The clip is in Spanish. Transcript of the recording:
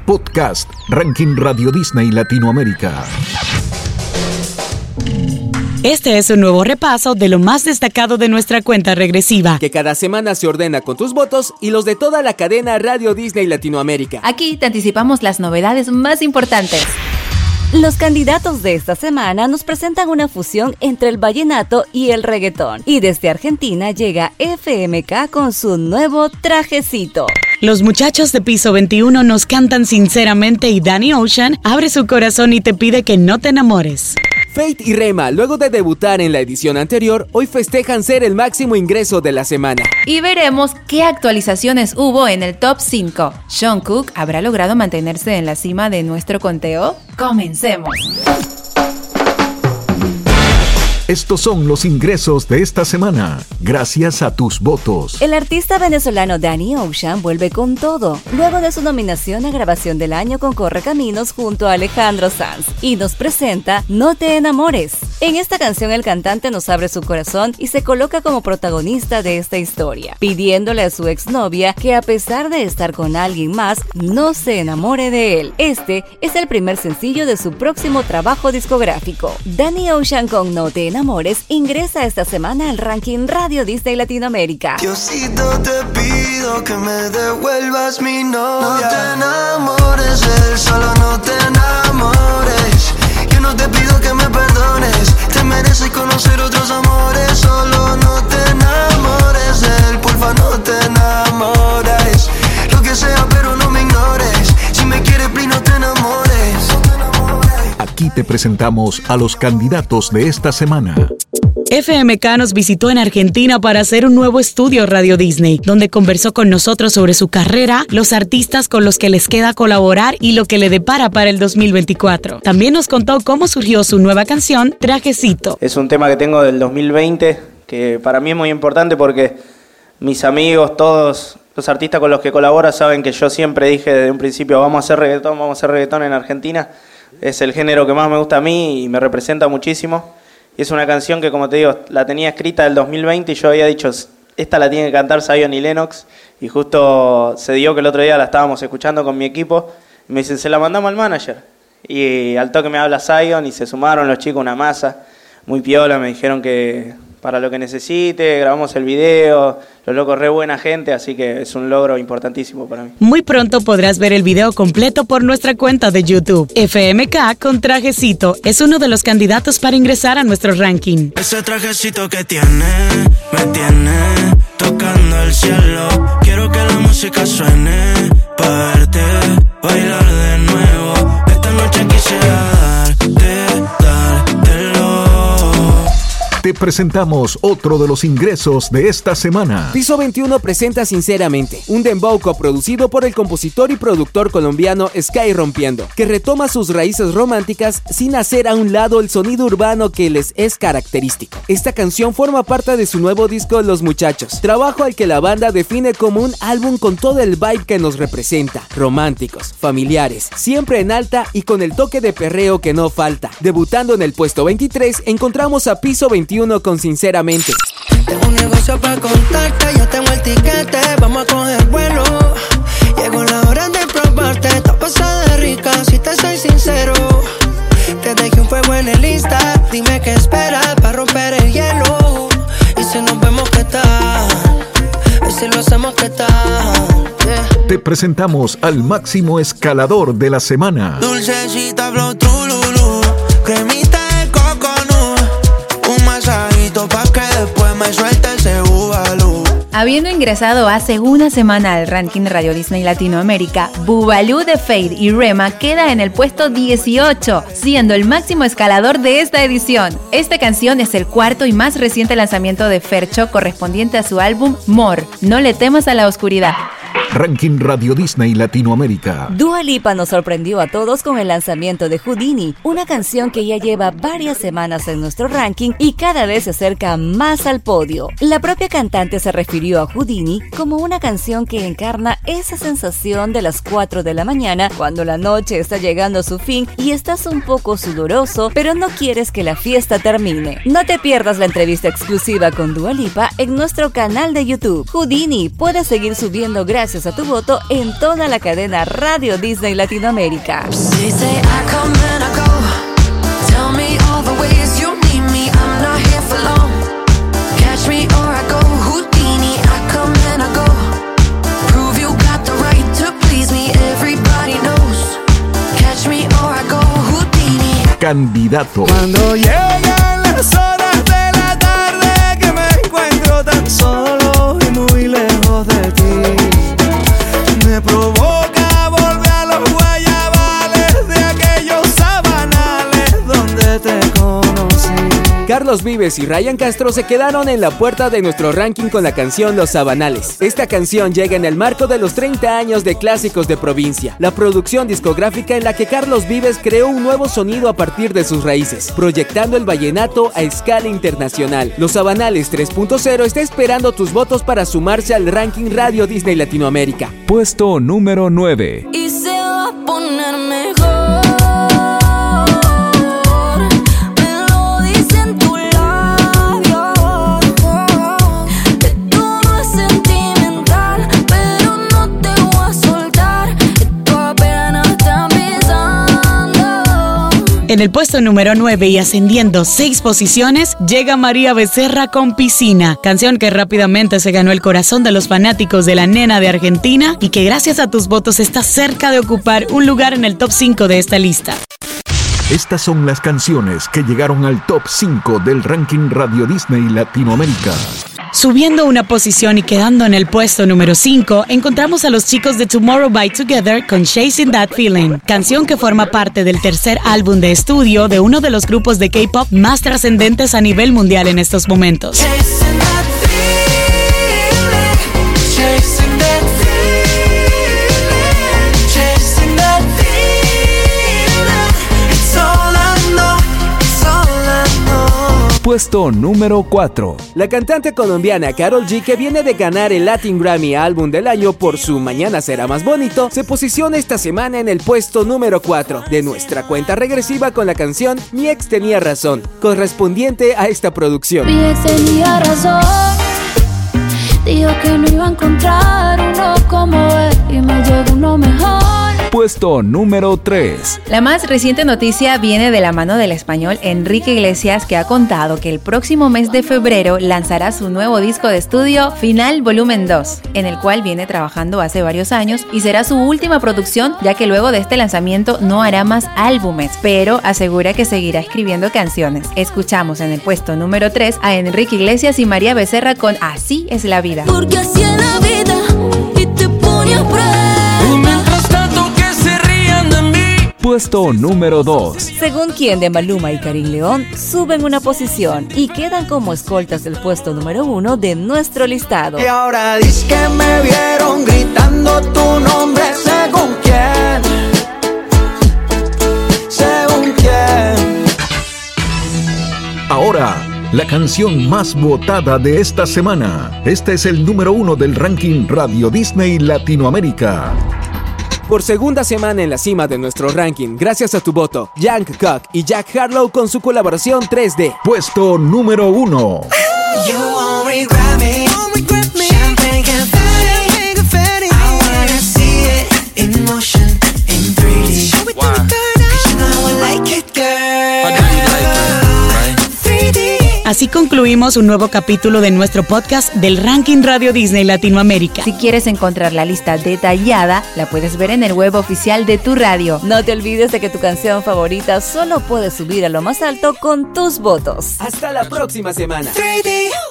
Podcast Ranking Radio Disney Latinoamérica. Este es un nuevo repaso de lo más destacado de nuestra cuenta regresiva, que cada semana se ordena con tus votos y los de toda la cadena Radio Disney Latinoamérica. Aquí te anticipamos las novedades más importantes. Los candidatos de esta semana nos presentan una fusión entre el vallenato y el reggaetón. Y desde Argentina llega FMK con su nuevo Trajecito. Los muchachos de Piso 21 nos cantan sinceramente y Danny Ocean abre su corazón y te pide que no te enamores. Fate y Rema, luego de debutar en la edición anterior, hoy festejan ser el máximo ingreso de la semana. Y veremos qué actualizaciones hubo en el top 5. ¿Jungkook habrá logrado mantenerse en la cima de nuestro conteo? ¡Comencemos! Estos son los ingresos de esta semana, gracias a tus votos. El artista venezolano Danny Ocean vuelve con todo, luego de su nominación a Grabación del Año con Correcaminos junto a Alejandro Sanz, y nos presenta No te enamores. En esta canción el cantante nos abre su corazón y se coloca como protagonista de esta historia, pidiéndole a su exnovia que a pesar de estar con alguien más, no se enamore de él. Este es el primer sencillo de su próximo trabajo discográfico. Danny Ocean con No te enamores ingresa esta semana al ranking Radio Disney Latinoamérica. Diosito, te pido que me devuelvas mi novia. No te enamores de él, solo no te enamores. Yo no te pido que me perdones, te mereces conocer otros amores. Solo no te enamores de él, porfa no te enamores. Lo que sea pero no me ignores, si me quieres please no te enamores. Aquí te presentamos a los candidatos de esta semana. FMK nos visitó en Argentina para hacer un nuevo estudio Radio Disney, donde conversó con nosotros sobre su carrera, los artistas con los que les queda colaborar y lo que le depara para el 2024. También nos contó cómo surgió su nueva canción, Trajecito. Es un tema que tengo del 2020, que para mí es muy importante porque mis amigos, todos los artistas con los que colaboro saben que yo siempre dije desde un principio vamos a hacer reggaetón en Argentina. Es el género que más me gusta a mí y me representa muchísimo. Y es una canción que, como te digo, la tenía escrita del 2020 y yo había dicho, esta la tiene que cantar Zion y Lennox. Y justo se dio que el otro día la estábamos escuchando con mi equipo. Y me dicen, se la mandamos al manager. Y al toque me habla Zion y se sumaron los chicos, una masa muy piola. Me dijeron que para lo que necesite, grabamos el video. Los locos, re buena gente, así que es un logro importantísimo para mí. Muy pronto podrás ver el video completo por nuestra cuenta de YouTube. FMK con Trajecito es uno de los candidatos para ingresar a nuestro ranking. Ese trajecito que tiene, me tiene tocando el cielo. Quiero que la música suene para verte bailar de nuevo. Esta noche quisiera Te presentamos otro de los ingresos de esta semana. Piso 21 presenta Sinceramente, un dembow coproducido por el compositor y productor colombiano Sky Rompiendo, que retoma sus raíces románticas sin hacer a un lado el sonido urbano que les es característico. Esta canción forma parte de su nuevo disco Los Muchachos, trabajo al que la banda define como un álbum con todo el vibe que nos representa, románticos, familiares, siempre en alta y con el toque de perreo que no falta. Debutando en el puesto 23, encontramos a Piso 21 con Sinceramente. Tengo un negocio para contarte, ya tengo el tiquete, vamos a coger vuelo. Llegó la hora de probarte, está pasada rica, si te soy sincero. Te dejé un fuego en el Insta, dime qué esperas para romper el hielo. Y si nos vemos, ¿qué tal? Y si lo hacemos, ¿qué tal? Yeah. Te presentamos al máximo escalador de la semana. Dulcecita, flow, trululú, cremita de coconut, un masajito pa' que después me suelte ese bubalú. Habiendo ingresado hace una semana al ranking Radio Disney Latinoamérica, Bubalú de Fade y Rema queda en el puesto 18, siendo el máximo escalador de esta edición. Esta canción es el cuarto y más reciente lanzamiento de Fercho correspondiente a su álbum More, No le temas a la oscuridad. Ranking Radio Disney Latinoamérica. Dua Lipa nos sorprendió a todos con el lanzamiento de Houdini, una canción que ya lleva varias semanas en nuestro ranking y cada vez se acerca más al podio. La propia cantante se refirió a Houdini como una canción que encarna esa sensación de las 4 de la mañana cuando la noche está llegando a su fin y estás un poco sudoroso, pero no quieres que la fiesta termine. No te pierdas la entrevista exclusiva con Dua Lipa en nuestro canal de YouTube. Houdini puede seguir subiendo gracias gracias a tu voto en toda la cadena Radio Disney Latinoamérica. Candidato. Cuando llegan las horas de la tarde que me encuentro tan solo y muy lejos de ti, me provoca volver a los guayabales de aquellos sabanales donde te conocí. Carlos Vives y Ryan Castro se quedaron en la puerta de nuestro ranking con la canción Los Sabanales. Esta canción llega en el marco de los 30 años de Clásicos de Provincia, la producción discográfica en la que Carlos Vives creó un nuevo sonido a partir de sus raíces, proyectando el vallenato a escala internacional. Los Sabanales 3.0 está esperando tus votos para sumarse al ranking Radio Disney Latinoamérica. Puesto número 9. Y se va a poner mejor. En el puesto número 9 y ascendiendo 6 posiciones, llega María Becerra con Piscina, canción que rápidamente se ganó el corazón de los fanáticos de la nena de Argentina y que gracias a tus votos está cerca de ocupar un lugar en el top 5 de esta lista. Estas son las canciones que llegaron al top 5 del ranking Radio Disney Latinoamérica. Subiendo una posición y quedando en el puesto número 5, encontramos a los chicos de Tomorrow by Together con Chasing That Feeling, canción que forma parte del tercer álbum de estudio de uno de los grupos de K-pop más trascendentes a nivel mundial en estos momentos. Puesto número 4. La cantante colombiana Karol G, que viene de ganar el Latin Grammy Álbum del Año por su Mañana Será Más Bonito, se posiciona esta semana en el puesto número 4 de nuestra cuenta regresiva con la canción Mi Ex Tenía Razón, correspondiente a esta producción. Mi ex tenía razón, dijo que no iba a encontrar uno como él y me llegó uno mejor. Puesto número 3. La más reciente noticia viene de la mano del español Enrique Iglesias, que ha contado que el próximo mes de febrero lanzará su nuevo disco de estudio Final Volumen 2, en el cual viene trabajando hace varios años y será su última producción, ya que luego de este lanzamiento no hará más álbumes, pero asegura que seguirá escribiendo canciones. Escuchamos en el puesto número 3 a Enrique Iglesias y María Becerra con Así es la vida. Porque así es la vida y te pone a prueba. Puesto número 2. Según quien de Maluma y Karim León, suben una posición y quedan como escoltas del puesto número 1 de nuestro listado. Y ahora dices que me vieron gritando tu nombre, ¿según quién? ¿Según quién? Ahora, la canción más votada de esta semana. Este es el número 1 del ranking Radio Disney Latinoamérica. Por segunda semana en la cima de nuestro ranking, gracias a tu voto, Young Cock y Jack Harlow con su colaboración 3D. Puesto número 1. Así concluimos un nuevo capítulo de nuestro podcast del Ranking Radio Disney Latinoamérica. Si quieres encontrar la lista detallada, la puedes ver en el web oficial de tu radio. No te olvides de que tu canción favorita solo puede subir a lo más alto con tus votos. Hasta la próxima semana. 3D.